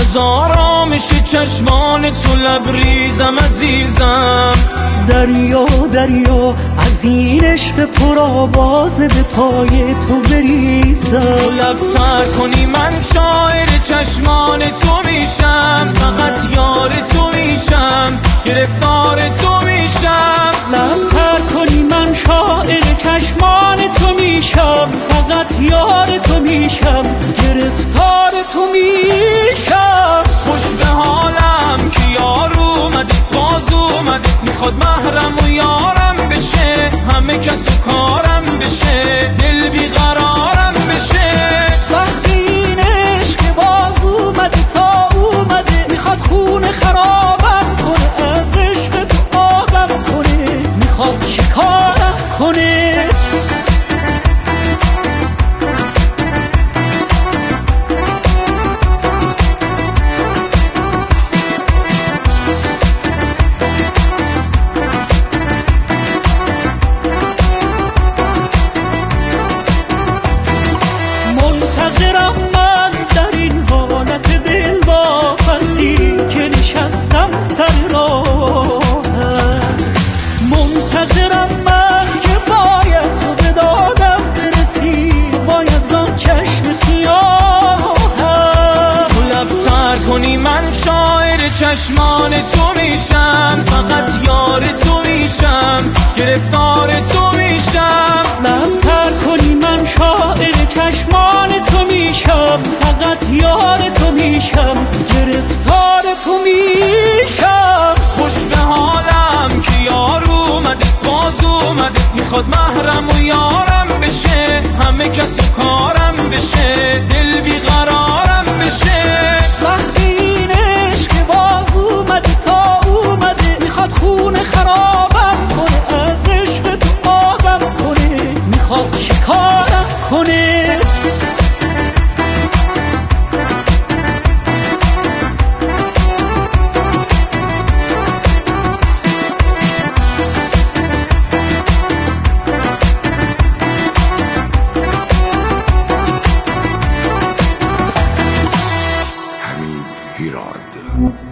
از آرامش چشمان تو لبریزم عزیزم. دریا دریا از این عشق پرآواز به پای تو بریزم. تو لبتر کنی من شاعر چشمان تو میشم، فقط یار تو میشم، گرفتار تو میشم. لبتر کنی من شاعر چشمان تو میشم، فقط یار تو میشم، گرفتار تو میشم. خوش به حالم که یار اومده، باز اومده، میخواد محرم و یارم بشه، همه کس و کارم بشه، دل بیقرارم بشه. وقتی این عشق باز اومده تا اومده، میخواد خون خرابم کنه، از عشق تو آبم کنه، میخواد شکارم کنه. منتظرم من در این حالت دل واپسی که نشستم سر راهت. منتظرم من که باید تو به دادم برسی، باید زان چشم سیاهت. تو لبتر کنی من شاعر چشمان تو میشم، فقط یار تو میشم، گرفتار تو میشم. لبتر کنی من شاعر چشمان تو میشم، فقط یار تو میشم، گرفتار تو میشم. خوش به حالم که یار اومده، باز اومده، میخواد محرم و یارم بشه، همه کس و کارم بشه، دل بیقرارم بشه. وقتی این عشق باز اومده تا اومده، میخواد خون خرابم کنه، از عشق تو آبم کنه، میخواد شکارم کنه. حمید هیراد.